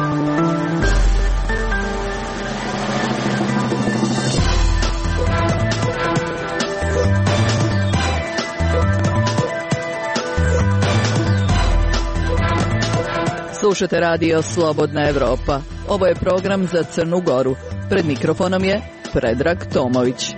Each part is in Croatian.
Slušate radio Slobodna Evropa. Ovo je program za Crnu Goru. Pred mikrofonom je Predrag Tomović.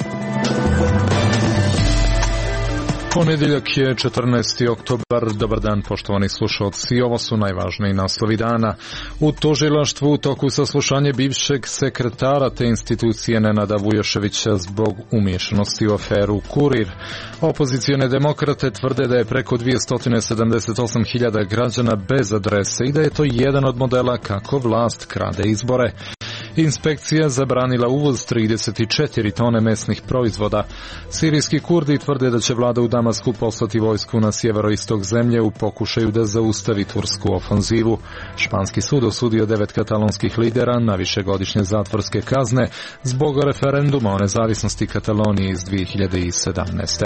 Ponedjeljak je 14. oktobar. Dobar dan, poštovani slušalci. Ovo su najvažniji naslovi dana. U tužilaštvu u toku saslušanja bivšeg sekretara te institucije Nenada Vujoševića zbog umiješanosti u aferu Kurir. Opozicione demokrate tvrde da je preko 278.000 građana bez adrese i da je to jedan od modela kako vlast krade izbore. Inspekcija zabranila uvoz 34 tone mesnih proizvoda. Sirijski Kurdi tvrde da će vlada u Damasku poslati vojsku na sjeveroistok zemlje u pokušaju da zaustavi tursku ofanzivu. Španski sud osudio 9 katalonskih lidera na višegodišnje zatvorske kazne zbog referenduma o nezavisnosti Katalonije iz 2017.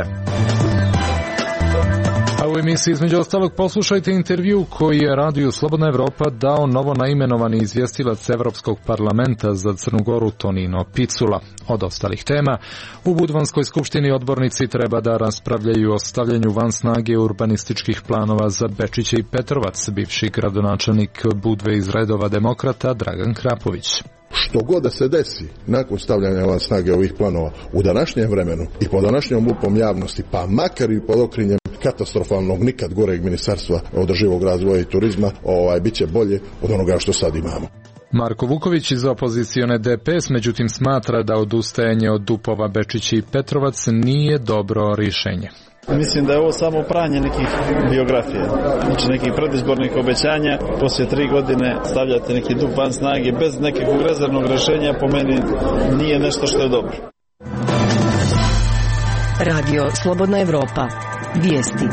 A u emisiji između ostalog poslušajte intervju koji je Radio Slobodna Evropa dao novo naimenovani izvjestilac Evropskog parlamenta za Crnu Goru Tonino Picula. Od ostalih tema, u Budvanskoj skupštini odbornici treba da raspravljaju o stavljanju van snage urbanističkih planova za Bečiće i Petrovac, bivši gradonačelnik Budve iz redova demokrata Dragan Krapović. Što god da se desi nakon stavljanja van snage ovih planova u današnjem vremenu i pod današnjom lupom javnosti, pa makar i pod okrinjem katastrofalnog nikad goreg ministarstva održivog razvoja i turizma, bit će bolje od onoga što sad imamo. Marko Vuković iz opozicione DPS međutim smatra da odustajanje od dupova Bečići i Petrovac nije dobro rješenje. Mislim da je ovo samo pranje nekih biografija, znači nekih predizbornih obećanja. Poslije 3 godine stavljate neki dup van snage bez nekakvog rezervnog rješenja, po meni nije nešto što je dobro. Radio Slobodna Evropa. Vijesti.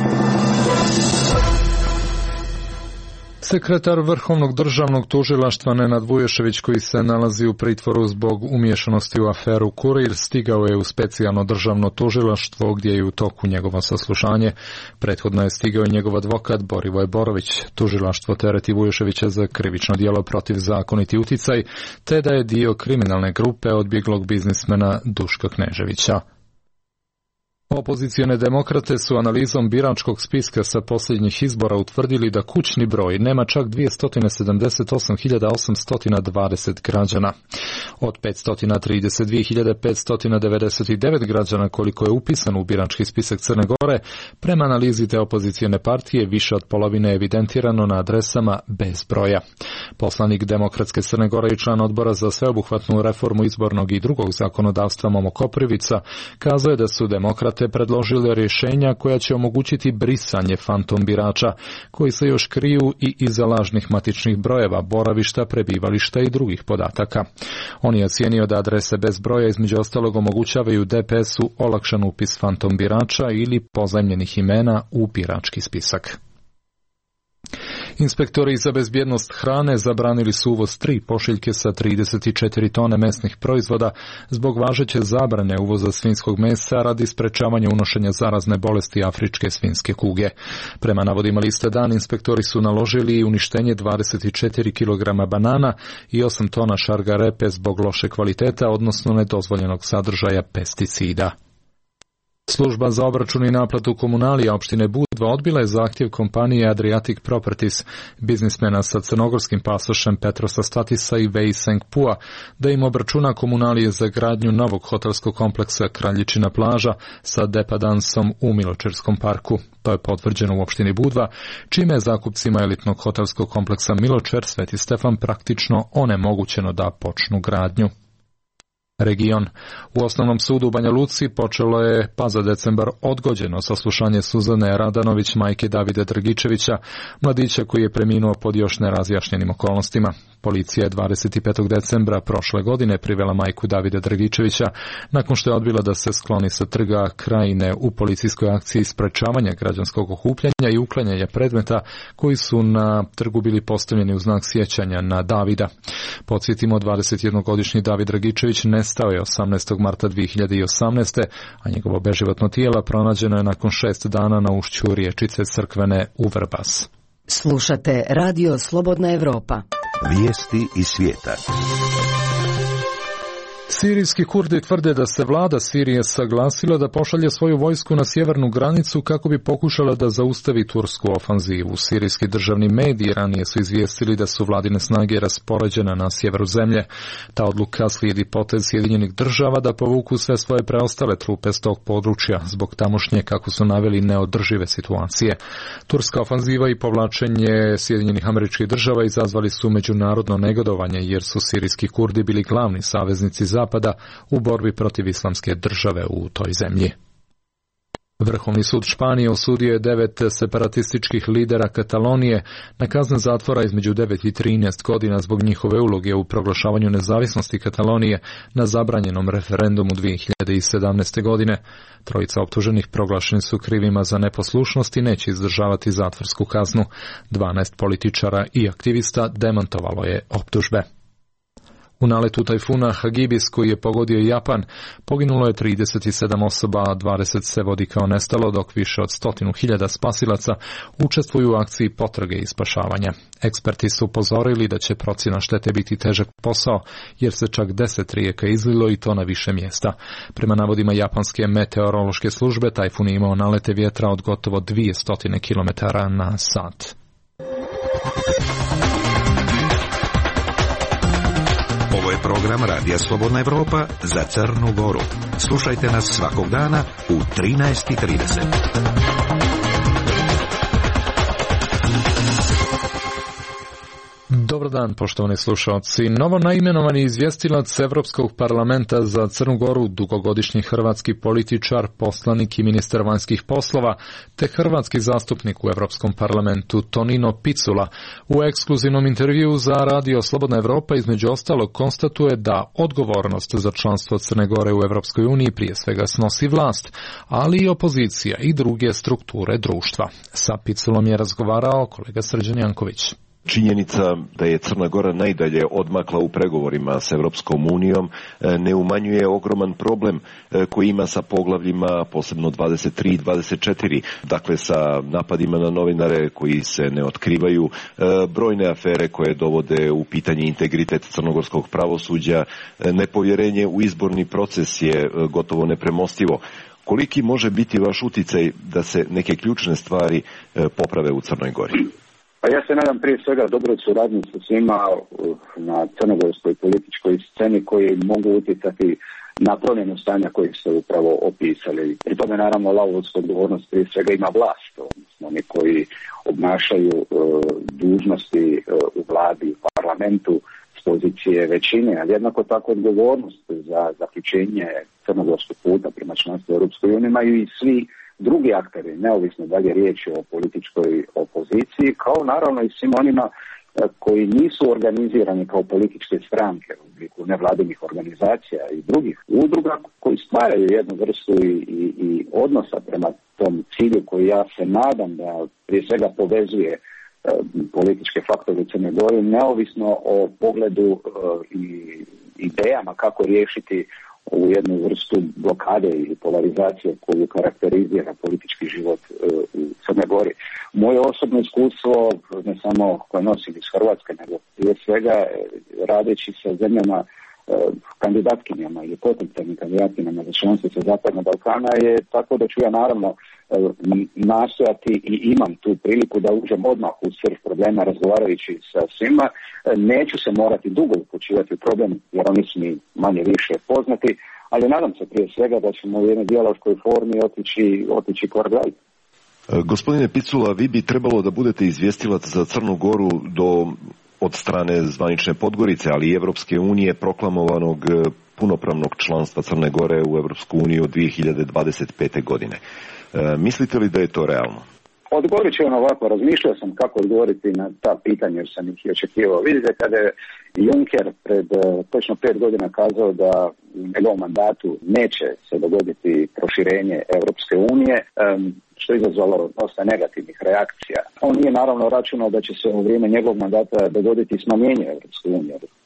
Sekretar Vrhovnog državnog tužilaštva Nenad Vujošević, koji se nalazi u pritvoru zbog umiješanosti u aferu Kurir, stigao je u specijalno državno tužilaštvo gdje je u toku njegovo saslušanje. Prethodno je stigao i njegov advokat Borivoj Borović. Tužilaštvo tereti Vujoševića za krivično djelo protiv zakoniti uticaj, te da je dio kriminalne grupe odbjeglog biznismena Duška Kneževića. Opozicione demokrate su analizom biračkog spiska sa posljednjih izbora utvrdili da kućni broj nema čak 278.820 građana. Od 532.599 građana koliko je upisano u birački spisak Crne Gore, prema analizi te opozicione partije više od polovine je evidentirano na adresama bez broja. Poslanik Demokratske Crne Gore i član odbora za sveobuhvatnu reformu izbornog i drugog zakonodavstva Momo Koprivica kazao je da su demokrate predložili rješenja koja će omogućiti brisanje fantom birača, koji se još kriju i iza lažnih matičnih brojeva, boravišta, prebivališta i drugih podataka. On je ocijenio da adrese bez broja između ostalog omogućavaju DPS-u olakšan upis fantom birača ili pozajmljenih imena u birački spisak. Inspektori za bezbjednost hrane zabranili su uvoz 3 pošiljke sa 34 tone mesnih proizvoda zbog važeće zabrane uvoza svinjskog mesa radi sprečavanja unošenja zarazne bolesti afričke svinjske kuge. Prema navodima liste Dan, inspektori su naložili uništenje 24 kg banana i 8 tona šargarepe zbog loše kvaliteta, odnosno nedozvoljenog sadržaja pesticida. Služba za obračun i naplatu komunalija opštine Budva odbila je zahtjev kompanije Adriatic Properties, biznismena sa crnogorskim pasošem Petrosa Statisa i Wei Sengpua, da im obračuna komunalije za gradnju novog hotelskog kompleksa Kraljičina plaža sa depadansom u Miločerskom parku. To je potvrđeno u opštini Budva, čime je zakupcima elitnog hotelskog kompleksa Miločer Sveti Stefan praktično onemogućeno da počnu gradnju. Region. U Osnovnom sudu u Banja Luci počelo je pa za decembar odgođeno saslušanje Suzane Radanović, majke Davida Dragičevića, mladića koji je preminuo pod još nerazjašnjenim okolnostima. Policija je 25. decembra prošle godine privela majku Davida Dragičevića nakon što je odbila da se skloni sa trga Krajine u policijskoj akciji sprečavanja građanskog okupljanja i uklanjanja predmeta koji su na trgu bili postavljeni u znak sjećanja na Davida. Podsjetimo, 21-godišnji David Dragičević nestao je 18. marta 2018. a njegovo beživotno tijelo pronađeno je nakon 6 dana na ušću riječice Crkvene u Vrbas. Slušate Radio Slobodna Evropa. Vijesti iz svijeta. Sirijski Kurdi tvrde da se vlada Sirije saglasila da pošalje svoju vojsku na sjevernu granicu kako bi pokušala da zaustavi tursku ofanzivu. Sirijski državni mediji ranije su izvijestili da su vladine snage raspoređene na sjeveru zemlje. Ta odluka slijedi potez Sjedinjenih Država da povuku sve svoje preostale trupe s tog područja zbog tamošnje, kako su naveli, neodržive situacije. Turska ofanziva i povlačenje Sjedinjenih Američkih Država izazvali su međunarodno negodovanje jer su sirijski Kurdi bili glavni saveznici Zapada u borbi protiv islamske države u toj zemlji. Vrhovni sud Španije osudio je 9 separatističkih lidera Katalonije na kazne zatvora između 9 i 13 godina zbog njihove uloge u proglašavanju nezavisnosti Katalonije na zabranjenom referendumu 2017. godine. Trojica optuženih proglašeni su krivima za neposlušnost i neće izdržavati zatvorsku kaznu. 12 političara i aktivista demantovalo je optužbe. U naletu tajfuna Hagibis koji je pogodio Japan poginulo je 37 osoba, a 20 se vodi kao nestalo, dok više od 100.000 spasilaca učestvuju u akciji potrage i spašavanja. Eksperti su upozorili da će procjena štete biti težak posao, jer se čak 10 rijeka izlilo i to na više mjesta. Prema navodima japanske meteorološke službe, tajfun je imao nalete vjetra od gotovo 200 km na sat. Ovo je program Radija Slobodna Evropa za Crnu Goru. Slušajte nas svakog dana u 13:30. Dobar dan, poštovani slušalci. Novo naimenovani izvjestilac Europskog parlamenta za Crnu Goru, dugogodišnji hrvatski političar, poslanik i ministar vanjskih poslova, te hrvatski zastupnik u Europskom parlamentu Tonino Picula, u ekskluzivnom intervjuu za Radio Slobodna Evropa između ostalog konstatuje da odgovornost za članstvo Crne Gore u Europskoj uniji prije svega snosi vlast, ali i opozicija i druge strukture društva. Sa Piculom je razgovarao kolega Srđan Janković. Činjenica da je Crna Gora najdalje odmakla u pregovorima s Europskom unijom ne umanjuje ogroman problem koji ima sa poglavljima, posebno 23 i 24, dakle sa napadima na novinare koji se ne otkrivaju, brojne afere koje dovode u pitanje integritet crnogorskog pravosuđa, nepovjerenje u izborni proces je gotovo nepremostivo. Koliki može biti vaš utjecaj da se neke ključne stvari poprave u Crnoj Gori? Pa ja se nadam prije svega dobroj suradnji sa svima na crnogorskoj političkoj sceni koji mogu utjecati na promjenu stanja kojih ste upravo opisali. Pri tome naravno lavovsku odgovornost prije svega ima vlast, odnosno oni koji obnašaju dužnosti u vladi, u parlamentu s pozicije većine, ali jednako tako odgovornost za zaključenje crnogorskog puta prema članstvu Europskoj uniji imaju i svi drugi akteri, neovisno da li je riječ o političkoj opoziciji, kao naravno i svim onima koji nisu organizirani kao političke stranke u obliku nevladinih organizacija i drugih udruga koji stvaraju jednu vrstu i odnosa prema tom cilju koji ja se nadam da prije svega povezuje političke faktore u Crnoj Gori, neovisno o pogledu i idejama kako riješiti u jednu vrstu blokade ili polarizacije koju karakterizira politički život u Crnoj Gori. Moje osobno iskustvo, ne samo koje nosim iz Hrvatske, nego prije svega radeći sa zemljama kandidatkinjama ili potencijalnim kandidatkinjama za članstvo sa Zapadnog Balkana je tako da ću ja naravno nastojati i imam tu priliku da uđem odmah u srž problema razgovarajući sa svima. Neću se morati dugo upućivati u problem jer oni su mi manje više poznati, ali nadam se prije svega da ćemo u jednoj dijaloškoj formi otići korak dalje. Gospodine Picula, vi bi trebalo da budete izvjestilac za Crnu Goru od strane zvanične Podgorice, ali i Evropske unije proklamovanog punopravnog članstva Crne Gore u Evropsku uniju od 2025. godine. Mislite li da je to realno? Odgovorit ću ovako, razmišljao sam kako odgovoriti na ta pitanja jer sam ih i očekivao. Vidite, kada je Juncker pred točno 5 godina kazao da u njegovom mandatu neće se dogoditi proširenje Europske unije, što je izazvalo dosta negativnih reakcija. On nije naravno računao da će se u vrijeme njegovog mandata dogoditi smanjenje Europske unije.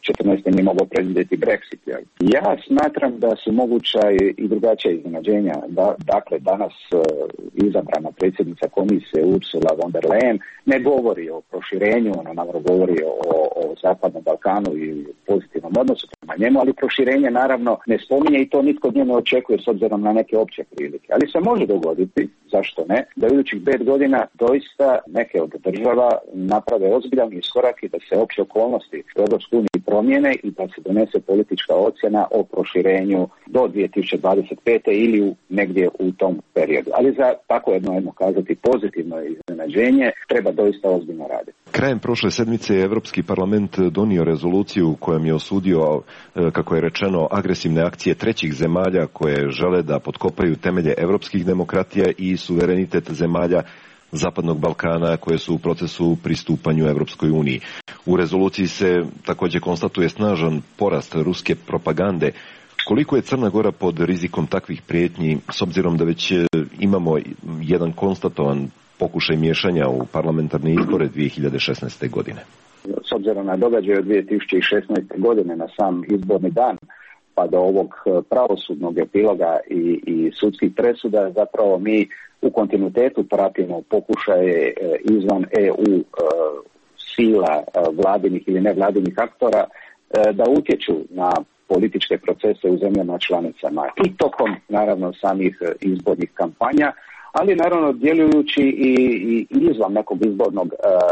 2014. nije mogao predvidjeti Brexit. Ja smatram da su moguća i drugačija iznenađenja. Dakle, danas izabrana predsjednica komisije Ursula von der Leyen ne govori o proširenju, ona naravno govori o Zapadnom Balkanu i pozitivnom odnosu prema njemu, ali proširenje naravno ne spominje i to nitko od nje ne očekuje s obzirom na neke opće prilike. Ali se može dogoditi, zašto ne, da u idućih 5 godina doista neke od država naprave ozbiljan iskorak i da se opće okolnosti u Europskoj uniji promijene i da se donese politička ocjena o proširenju do 2025. ili negdje u tom periodu. Ali za tako jedno kazati pozitivno iznenađenje treba doista ozbiljno raditi. Krajem prošle sedmice je Europski parlament donio rezoluciju kojom je osudio, kako je rečeno, agresivne akcije trećih zemalja koje žele da potkopaju temelje europskih demokratija i suverenitet zemalja Zapadnog Balkana koje su u procesu pristupanju Europskoj uniji. U rezoluciji se također konstatuje snažan porast ruske propagande. Koliko je Crna Gora pod rizikom takvih prijetnji, s obzirom da već imamo jedan konstatovan pokušaj miješanja u parlamentarne izbore 2016. godine? S obzirom na događaje od 2016. godine na sam izborni dan, pa do ovog pravosudnog epiloga i sudskih presuda, zapravo mi u kontinuitetu pratimo pokušaje izvan EU sila vladinih ili nevladinih aktora da utječu na političke procese u zemljama članicama i tokom naravno samih izbornih kampanja, ali naravno djelujući i izvan nekog izbornog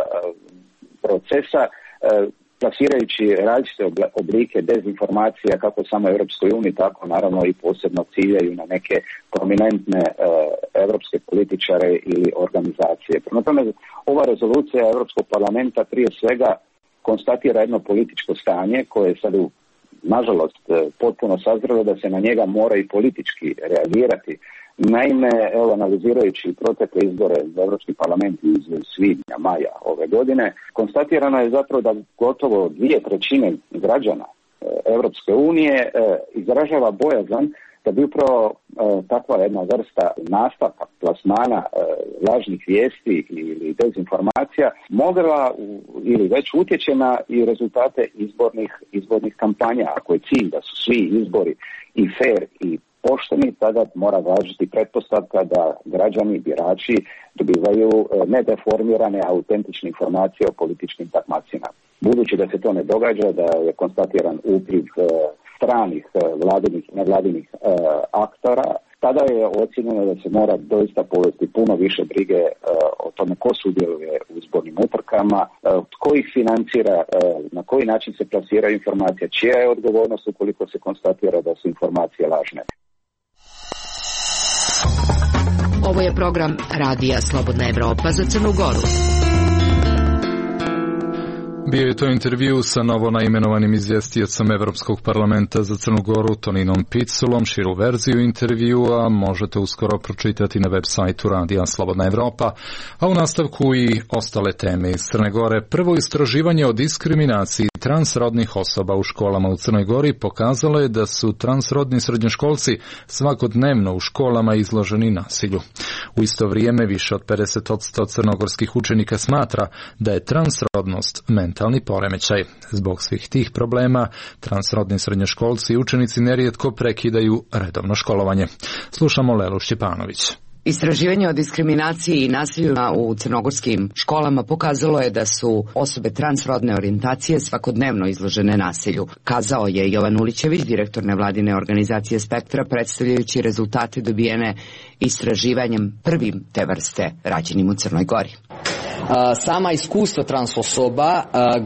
procesa, plasirajući različite oblike dezinformacija kako samo Europskoj uniji, tako naravno i posebno ciljaju na neke prominentne europske političare ili organizacije. Prema tome, ova rezolucija Europskog parlamenta prije svega konstatira jedno političko stanje koje je sad nažalost potpuno sazrelo da se na njega mora i politički reagirati. Naime, analizirajući protekle izbore za Europski parlament iz svibnja, maja ove godine, konstatirano je zapravo da gotovo 2/3 građana Europske unije izražava bojazan da bi upravo takva jedna vrsta nastavka, plasmana lažnih vijesti ili dezinformacija mogla ili već utječe na i rezultate izbornih kampanja. Ako je cilj da su svi izbori i fair i pošteni, tada mora važiti pretpostavka da građani, birači dobivaju nedeformirane, autentične informacije o političkim takmacima. Budući da se to ne događa, da je konstatiran upliv stranih vladinih i nevladinih aktora, tada je ocjenjeno da se mora doista povesti puno više brige o tome ko sudjeluje u izbornim utrkama, tko ih financira, na koji način se plasiraju informacije, čija je odgovornost ukoliko se konstatira da su informacije lažne. Ovo je program Radija Slobodna Evropa za Crnu Goru. Bio je to intervju sa novo naimenovanim izvjestiocem Evropskog parlamenta za Crnu Goru Toninom Piculom. Širu verziju intervjua možete uskoro pročitati na web sajtu Radija Slobodna Evropa, a u nastavku i ostale teme iz Crne Gore. Prvo istraživanje o diskriminaciji transrodnih osoba u školama u Crnoj Gori pokazalo je da su transrodni srednjoškolci svakodnevno u školama izloženi nasilju. U isto vrijeme više od 50% crnogorskih učenika smatra da je transrodnost mentalni poremećaj. Zbog svih tih problema, transrodni srednjoškolci i učenici nerijetko prekidaju redovno školovanje. Slušamo Lelu Šćepanović. Istraživanje o diskriminaciji i nasilju u crnogorskim školama pokazalo je da su osobe transrodne orijentacije svakodnevno izložene nasilju, kazao je Jovan Ulićević, direktor nevladine organizacije Spektra, predstavljajući rezultate dobijene istraživanjem prvim te vrste rađenim u Crnoj Gori. Sama iskustva trans osoba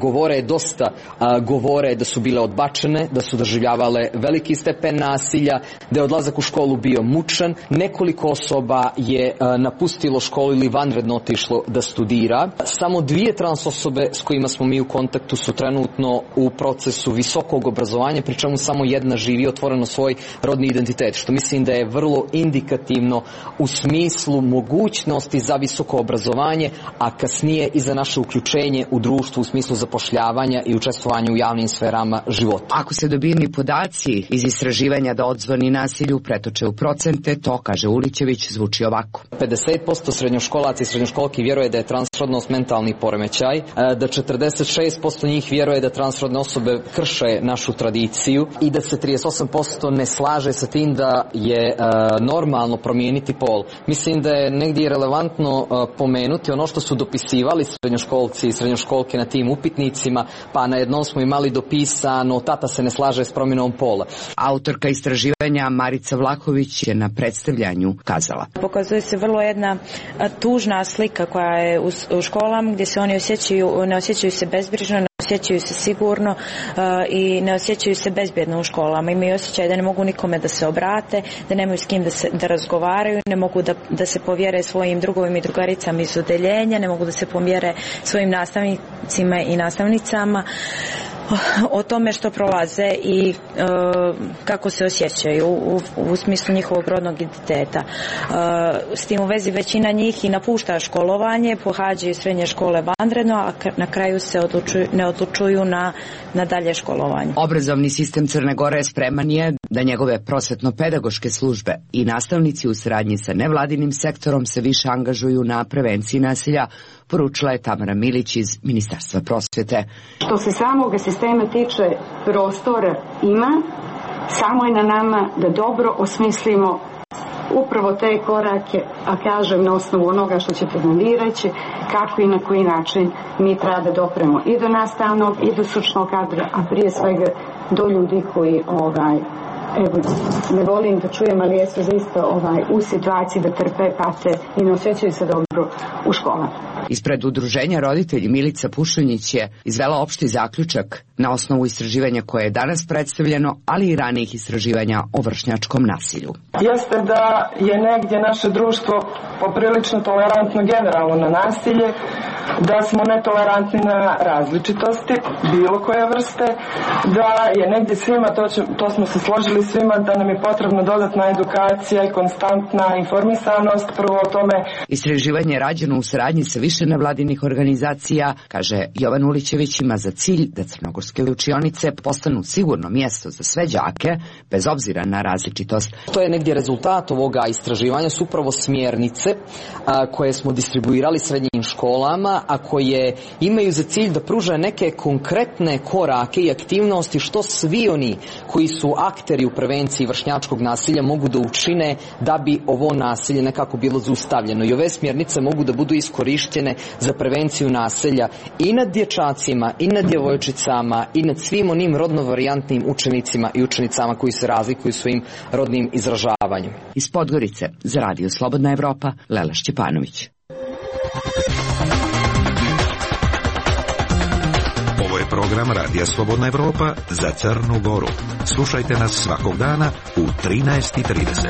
govore da su bile odbačene, da su doživljavale veliki stepen nasilja, da je odlazak u školu bio mučan. Nekoliko osoba je napustilo školu ili vanredno otišlo da studira. Samo 2 trans osobe s kojima smo mi u kontaktu su trenutno u procesu visokog obrazovanja, pri čemu samo jedna živi otvoreno svoj rodni identitet, što mislim da je vrlo indikativno u smislu mogućnosti za visoko obrazovanje, a kasnije i za naše uključenje u društvu u smislu zapošljavanja i učestvovanja u javnim sferama života. Ako se dobijeni podaci iz istraživanja da odzvoni nasilju pretoče u procente, to, kaže Ulićević, zvuči ovako. 50% srednjoškolaca i srednjoškolki vjeruje da je transrodnost mentalni poremećaj, da 46% njih vjeruje da transrodne osobe krše našu tradiciju i da se 38% ne slaže sa tim da je normalno promijeniti pol. Mislim da je negdje relevantno pomenuti ono što su dopisivali srednjoškolci i srednjoškolke na tim upitnicima, pa na jednom smo imali dopisano tata se ne slaže s promjenom pola. Autorka istraživanja Marica Vlahović je na predstavljanju kazala. Pokazuje se vrlo jedna tužna slika koja je u školama gdje se oni ne osjećaju se bezbrižno, ne osjećaju se sigurno i ne osjećaju se bezbjedno u školama. Imaju osjećaj da ne mogu nikome da se obrate, da nemaju s kim da razgovaraju, ne mogu da se povjere svojim drugovima i drugaricama iz odeljenja, ne mogu da se povjere svojim nastavnicima i nastavnicama o tome što prolaze i kako se osjećaju u smislu njihovog rodnog identiteta. S tim u vezi većina njih i napušta školovanje, pohađaju srednje škole vanredno, a na kraju se ne odlučuju na dalje školovanje. Obrazovni sistem Crne Gore spreman je da njegove prosvetno-pedagoške službe i nastavnici u saradnji sa nevladinim sektorom se više angažuju na prevenciji nasilja, poručila je Tamara Milić iz Ministarstva prosvjete. Što se samog sistema tiče, prostora ima, samo je na nama da dobro osmislimo upravo te korake, a kažem na osnovu onoga što ćete nam vi reći, kako i na koji način mi treba da dopremo i do nastavnog i do stručnog kadra, a prije svega do ljudi koji evo, ne volim da čujem, ali jesu zaista u situaciji da trpe, pate i ne osjećaju se dobro u školama. Ispred udruženja roditelji Milica Pušunjić je izvela opšti zaključak na osnovu istraživanja koje je danas predstavljeno, ali i ranijih istraživanja o vršnjačkom nasilju. Jeste da je negdje naše društvo poprilično tolerantno generalno na nasilje, da smo netolerantni na različitosti, bilo koje vrste, da je negdje svima, to smo se složili svima, da nam je potrebna dodatna edukacija i konstantna informisanost, prvo o tome. Istraživanje je rađeno u saradnji sa više nevladinih organizacija, kaže Jovan Ulićević, ima za cilj da crnogorske učionice postanu sigurno mjesto za sve đake, bez obzira na različitost. To je negdje rezultat ovoga istraživanja, su upravo smjernice koje smo distribuirali srednjim školama, a koje imaju za cilj da pruže neke konkretne korake i aktivnosti što svi oni koji su akteri u prevenciji vršnjačkog nasilja mogu da učine da bi ovo nasilje nekako bilo zaustavljeno. I ove smjernice mogu da budu iskorištene za prevenciju nasilja i nad dječacima, i nad djevojčicama, i nad svim onim rodno varijantnim učenicima i učenicama koji se razlikuju svojim rodnim izražavanjem. Iz Podgorice za Radio Slobodna Evropa, Lela Šćepanović. Ovo je program Radija Slobodna Evropa za Crnu Goru. Slušajte nas svakog dana u 13:30.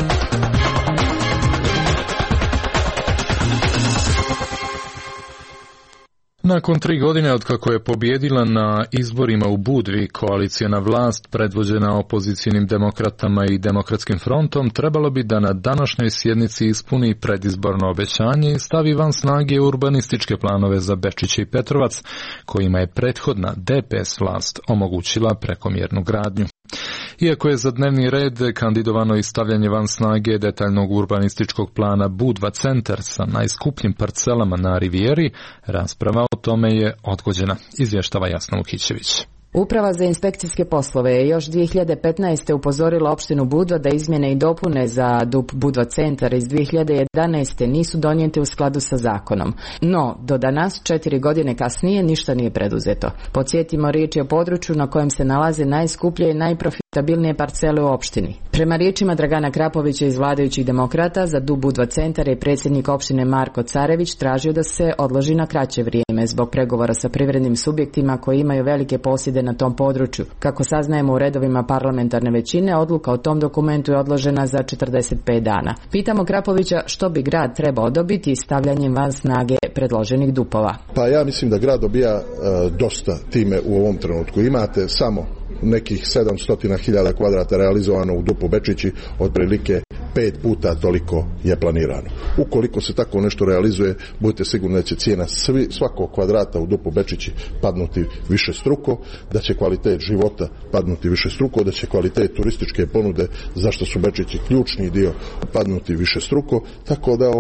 Nakon 3 godine od kako je pobjedila na izborima u Budvi, koalicijna vlast predvođena opozicijnim demokratama i demokratskim frontom trebalo bi da na današnjoj sjednici ispuni predizborno obećanje i stavi van snage urbanističke planove za Bečiće i Petrovac, kojima je prethodna DPS vlast omogućila prekomjernu gradnju. Iako je za dnevni red kandidovano i stavljanje van snage detaljnog urbanističkog plana Budva centar sa najskupljim parcelama na Rivijeri, rasprava o tome je odgođena, izvještava Jasna Lukićević. Uprava za inspekcijske poslove je još 2015. upozorila opštinu Budva da izmjene i dopune za DUP Budva centar iz 2011. nisu donijete u skladu sa zakonom. No, do danas, 4 godine kasnije, ništa nije preduzeto. Podsjetimo, riječ je o području na kojem se nalaze najskuplje i najprofitabilnije parcele u opštini. Prema riječima Dragana Krapovića iz vladajućih demokrata, za DUP Budva centar je predsjednik opštine Marko Carević tražio da se odloži na kraće vrijeme zbog pregovora sa privrednim subjektima koji imaju velike posjede na tom području. Kako saznajemo u redovima parlamentarne većine, odluka o tom dokumentu je odložena za 45 dana. Pitamo Krapovića što bi grad trebao dobiti stavljanjem van snage predloženih dupova. Pa ja mislim da grad dobija dosta time u ovom trenutku. Imate samo nekih 700.000 kvadrata realizovano u Dupu Bečići, otprilike 5 puta toliko je planirano. Ukoliko se tako nešto realizuje, budite sigurni da će cijena svakog kvadrata u Dupu Bečići padnuti više struko, da će kvalitet života padnuti više struko, da će kvalitet turističke ponude, zašto su Bečići ključni dio, padnuti više struko, tako da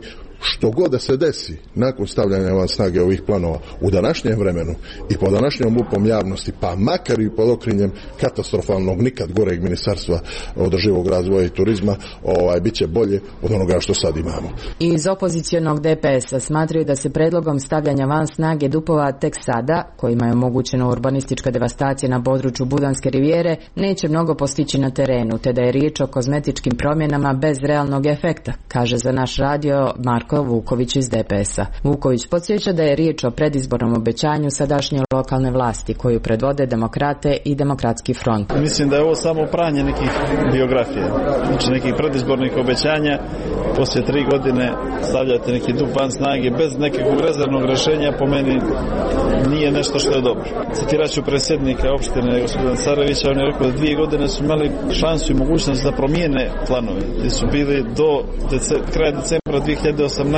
što god da se desi nakon stavljanja van snage ovih planova u današnjem vremenu i po današnjom lupom javnosti, pa makar i pod okriljem katastrofalnog nikad goreg Ministarstva održivog razvoja i turizma, bit će bolje od onoga što sad imamo. Iz opozicionog DPS-a smatraju da se predlogom stavljanja van snage Dupova tek sada, kojima je omogućena urbanistička devastacija na području Budanske rivijere, neće mnogo postići na terenu, te da je riječ o kozmetičkim promjenama bez realnog efekta, kaže za naš radio Marko Vuković iz DPS-a. Vuković podsjeća da je riječ o predizbornom obećanju sadašnje lokalne vlasti koju predvode Demokrate i Demokratski front. Mislim da je ovo samo pranje nekih biografija, znači nekih predizbornih obećanja. Poslije 3 godine stavljate neki dup van snage bez nekakvog rezervnog rješenja, po meni nije nešto što je dobro. Citirat ću predsjednika opštine gospodina Carevića, on je rekao da 2 godine su imali šansu i mogućnost da promijene planove, gdje su bili do kraja decembra 2018.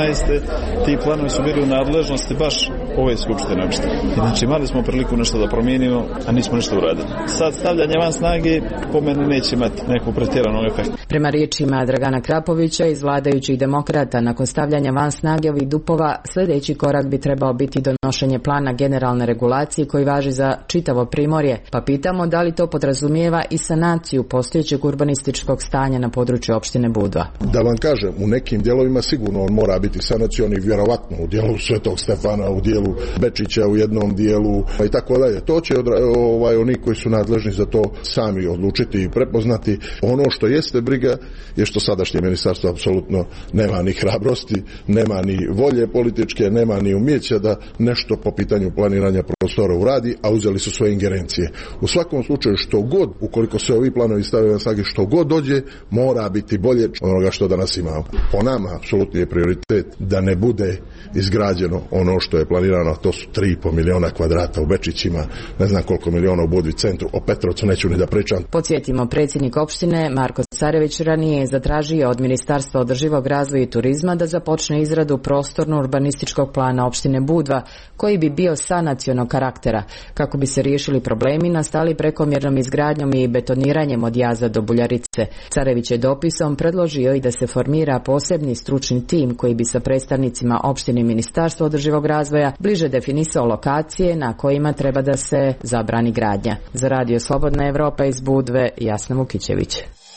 Ti planovi su bili u nadležnosti baš ove skupštine opštine. Znači imali smo priliku nešto da promijenimo, a nismo ništa uradili. Sad stavljanje van snage po meni neće imati neku pretjeranog efekta. Prema riječima Dragana Krapovića iz vladajućih Demokrata, nakon stavljanja van snage ovih dupova, sljedeći korak bi trebao biti donošenje plana generalne regulacije koji važi za čitavo Primorje, pa pitamo da li to podrazumijeva i sanaciju postojećeg urbanističkog stanja na području opštine Budva. Da vam kažem, u nekim dijelovima sigurno on mora biti sanacioni, vjerovatno u dijelu Svetog Stefana, u dijelu Bečića, u jednom dijelu i tako dalje. To će oni koji su nadležni za to sami odlučiti i prepoznati. Ono što jeste briga je što sadašnje ministarstvo apsolutno nema ni hrabrosti, nema ni volje političke, nema ni umjeća da nešto po pitanju planiranja prostora uradi, a uzeli su svoje ingerencije. U svakom slučaju što god, ukoliko se ovi planovi stave na snage, što god dođe, mora biti bolje od onoga što danas imamo. Po nama apsolutno je prioritet da ne bude izgrađeno ono što je planirano, a to su 3,5 miliona kvadrata u Bečićima, ne znam koliko miliona u Budvi centru, o Petrovcu neću ni da pričam. Podsjetimo, predsjednik opštine Marko Carević ranije je zatražio od Ministarstva održivog razvoja i turizma da započne izradu prostorno-urbanističkog plana opštine Budva, koji bi bio sanacionog karaktera, kako bi se riješili problemi nastali prekomjernom izgradnjom i betoniranjem od Jaza do Buljarice. Carević je dopisom predložio i da se formira posebni stručni tim koji bi sa predstavnicima opštine i Ministarstva održivog razvoja bliže definisao lokacije na kojima treba da se zabrani gradnja. Za radio Slobodna Evropa iz Budve, Jasna Vukićević.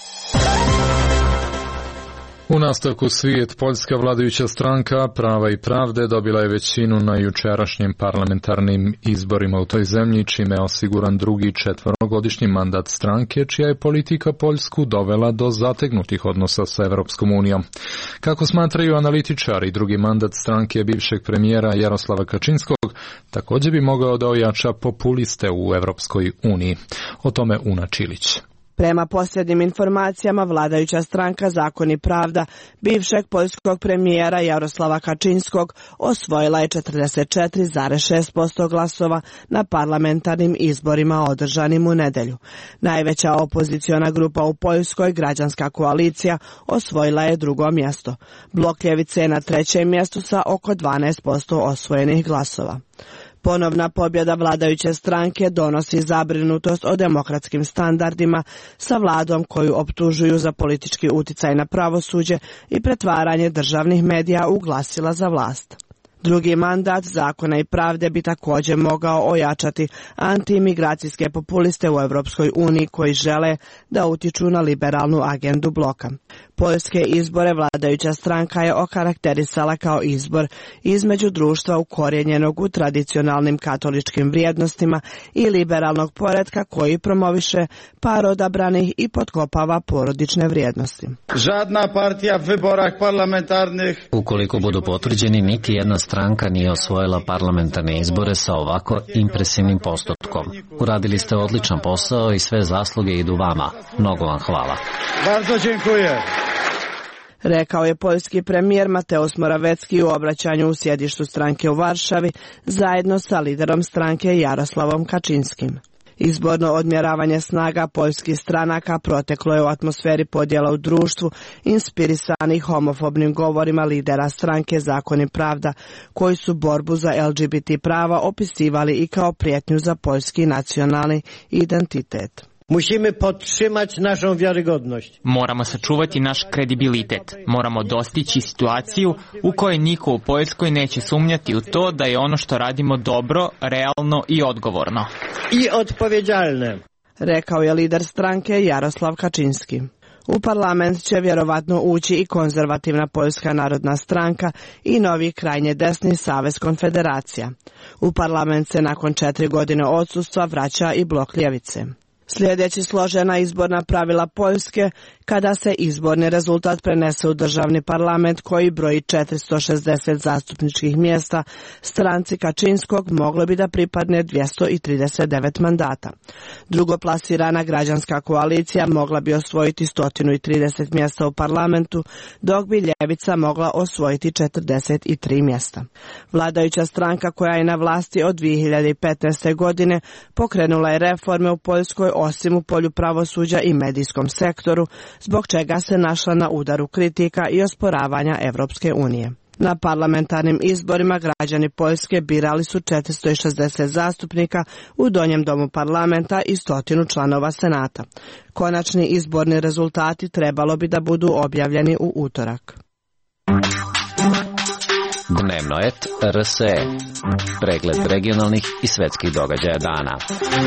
U nastavku svijet, poljska vladajuća stranka Prava i pravde dobila je većinu na jučerašnjim parlamentarnim izborima u toj zemlji, čime je osiguran drugi 4-godišnji mandat stranke, čija je politika Poljsku dovela do zategnutih odnosa sa Evropskom unijom. Kako smatraju analitičari, drugi mandat stranke bivšeg premijera Jaroslava Kačinskog također bi mogao da ojača populiste u Evropskoj uniji. O tome Una Čilić. Prema posljednjim informacijama, vladajuća stranka Zakon i pravda bivšeg poljskog premijera Jaroslava Kačinskog osvojila je 44,6% glasova na parlamentarnim izborima održanim u nedjelju. Najveća opoziciona grupa u Poljskoj, Građanska koalicija, osvojila je drugo mjesto. Blok ljevice je na trećem mjestu sa oko 12% osvojenih glasova. Ponovna pobjeda vladajuće stranke donosi zabrinutost o demokratskim standardima sa vladom koju optužuju za politički uticaj na pravosuđe i pretvaranje državnih medija u glasila za vlast. Drugi mandat Zakona i pravde bi također mogao ojačati antiimigracijske populiste u Europskoj uniji koji žele da utiču na liberalnu agendu bloka. Poljske izbore vladajuća stranka je okarakterisala kao izbor između društva ukorijenjenog u tradicionalnim katoličkim vrijednostima i liberalnog poretka koji promoviše par odabranih i potkopava porodične vrijednosti. Žadna partija v vyborach parlamentarnih. Ukoliko budu potvrđeni, niti jedna stranka nije osvojila parlamentarne izbore sa ovako impresivnim postotkom. Uradili ste odličan posao i sve zasluge idu vama. Mnogo vam hvala. Bardzo dziękuję. Rekao je poljski premijer Mateusz Morawiecki u obraćanju u sjedištu stranke u Varšavi zajedno sa liderom stranke Jaroslavom Kačinskim. Izborno odmjeravanje snaga poljskih stranaka proteklo je u atmosferi podjela u društvu, inspirisani homofobnim govorima lidera stranke Zakon i pravda, koji su borbu za LGBT prava opisivali i kao prijetnju za poljski nacionalni identitet. Musimy podtrzymać naszą wiarygodność. Moramo sačuvati naš kredibilitet. Moramo dostići situaciju u kojoj niko u Poljskoj neće sumnjati u to da je ono što radimo dobro, realno i odgovorno. I odpowiedzialne. Rekao je lider stranke Jaroslav Kaczynski. U parlament će vjerovatno ući i konzervativna Poljska narodna stranka i novi krajnje desni Savez Konfederacija. U parlament se nakon 4 godine odsustva vraća i blok ljevice. Sljedeći složena izborna pravila Poljske, kada se izborni rezultat prenese u državni parlament koji broji 460 zastupničkih mjesta, stranci Kaczynskog moglo bi da pripadne 239 mandata. Drugoplasirana građanska koalicija mogla bi osvojiti 130 mjesta u parlamentu, dok bi ljevica mogla osvojiti 43 mjesta. Vladajuća stranka koja je na vlasti od 2015. godine pokrenula je reforme u Poljskoj osim u polju pravosuđa i medijskom sektoru, zbog čega se našla na udaru kritika i osporavanja Evropske unije. Na parlamentarnim izborima građani Poljske birali su 460 zastupnika u donjem domu parlamenta i 100 članova senata. Konačni izborni rezultati trebalo bi da budu objavljeni u utorak. Dnevnoet RSE. Pregled regionalnih i svetskih događaja dana.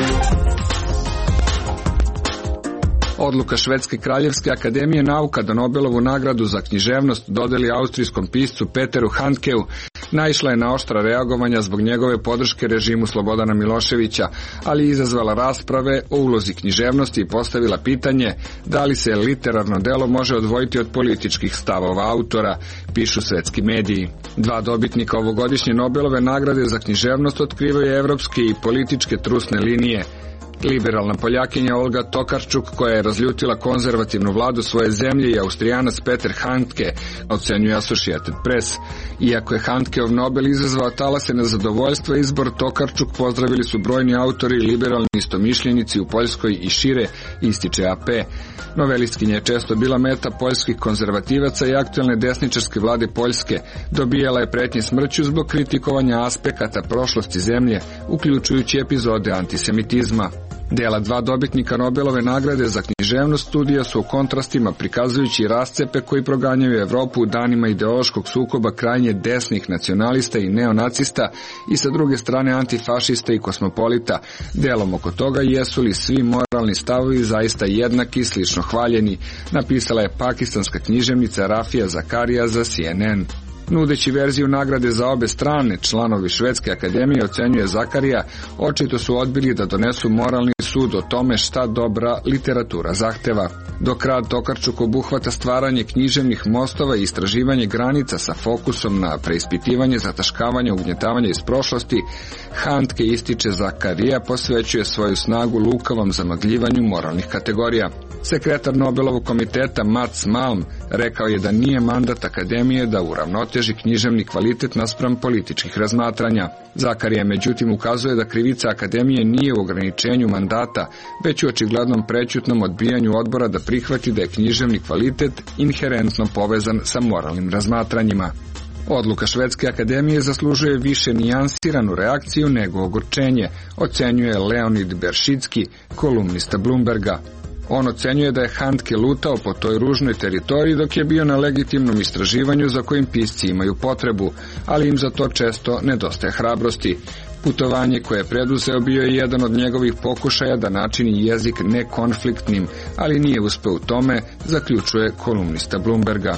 Odluka Švedske kraljevske akademije nauka da Nobelovu nagradu za književnost dodeli austrijskom piscu Peteru Handkeu naišla je na oštra reagovanja zbog njegove podrške režimu Slobodana Miloševića, ali izazvala rasprave o ulozi književnosti i postavila pitanje da li se literarno delo može odvojiti od političkih stavova autora, pišu svetski mediji. 2 dobitnika ovogodišnje Nobelove nagrade za književnost otkrivaju evropske i političke trusne linije. Liberalna Poljakinja Olga Tokarčuk, koja je razljutila konzervativnu vladu svoje zemlje, i Austrijanac Peter Handke, ocenjuje Associated Press. Iako je Handkeov Nobel izazvao talase nezadovoljstva, izbor Tokarčuk pozdravili su brojni autori i liberalni istomišljenici u Poljskoj i šire, ističe AP. Novelistkinja je često bila meta poljskih konzervativaca i aktuelne desničarske vlade Poljske. Dobijala je pretnje smrću zbog kritikovanja aspekata prošlosti zemlje, uključujući epizode antisemitizma. Dela 2 dobitnika Nobelove nagrade za književnost studija su u kontrastima, prikazujući rascepe koji proganjaju Evropu u danima ideološkog sukoba krajnje desnih nacionalista i neonacista i sa druge strane antifašista i kosmopolita. Delom oko toga jesu li svi moralni stavovi zaista jednaki, slično hvaljeni, napisala je pakistanska književnica Rafija Zakarija za CNN. Nudeći verziju nagrade za obe strane, članovi Švedske akademije, ocenjuje Zakarija, očito su odbili da donesu moralni sud o tome šta dobra literatura zahteva. Dok rad Tokarčuk obuhvata stvaranje književnih mostova i istraživanje granica sa fokusom na preispitivanje, zataškavanje, ugnjetavanje iz prošlosti, Handke, ističe Zakarija, posvećuje svoju snagu lukavom zamagljivanju moralnih kategorija. Sekretar Nobelovog komiteta Mats Malm rekao je da nije mandat akademije da uravnoteži književni kvalitet naspram političkih razmatranja. Zakarija međutim ukazuje da krivica akademije nije u ograničenju mandata, već u očiglednom prećutnom odbijanju odbora da prihvati da je književni kvalitet inherentno povezan sa moralnim razmatranjima. Odluka Švedske akademije zaslužuje više nijansiranu reakciju nego ogorčenje, ocenjuje Leonid Beršicki, kolumnista Bloomberga. On ocenjuje da je Handke lutao po toj ružnoj teritoriji dok je bio na legitimnom istraživanju za kojim pisci imaju potrebu, ali im za to često nedostaje hrabrosti. Putovanje koje je preduzeo bio je jedan od njegovih pokušaja da načini jezik nekonfliktnim, ali nije uspeo u tome, zaključuje kolumnista Bloomberga.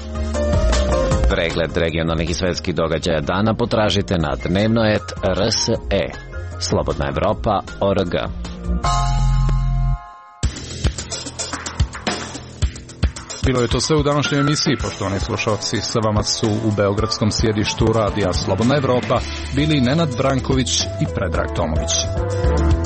Pregled regionalnih i svetskih događaja dana potražite na Dnevnoet RSE. Slobodna Evropa.org. Bilo je to sve u današnjoj emisiji, poštovani slušalci. Sa vama su u beogradskom sjedištu Radija Slobodna Evropa bili Nenad Branković i Predrag Tomović.